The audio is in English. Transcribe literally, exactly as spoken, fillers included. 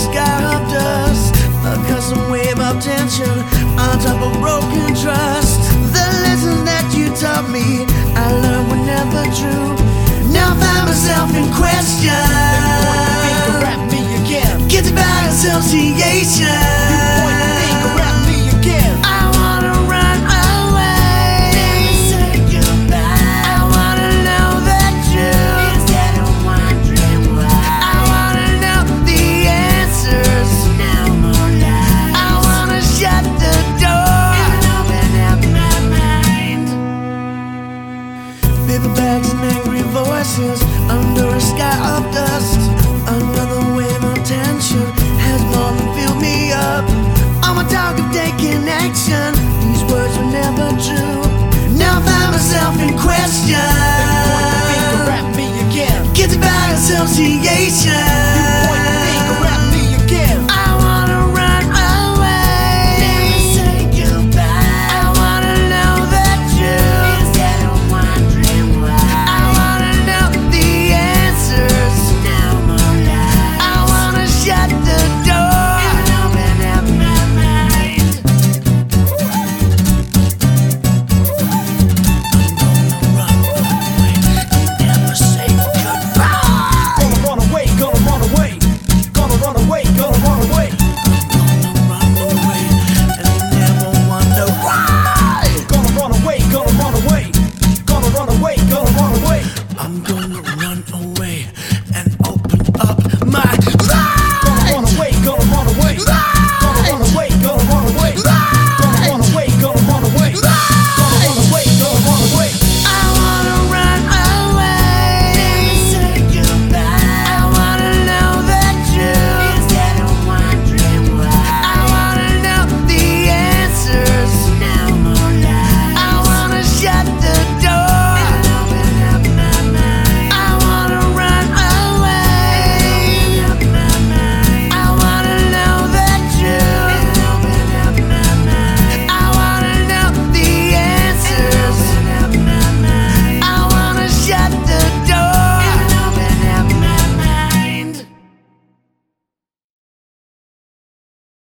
sky of dust, a custom wave of tension on top of broken trust. The lessons that you taught me, I learned were never true. Now I find myself in question. Rap me again. Guilty by association. You point the finger at me again. I wanna run away. Never say goodbye. I wanna know the truth instead of wondering why. I wanna know the answers. No more lies. I wanna shut the door and open up my mind. Paperbacks and angry voices under a sky of dust. Another wave of tension has more than filled me up. On my talk of taking action, these words were never true. Now I find myself in question. Rap me again. Guilty by association.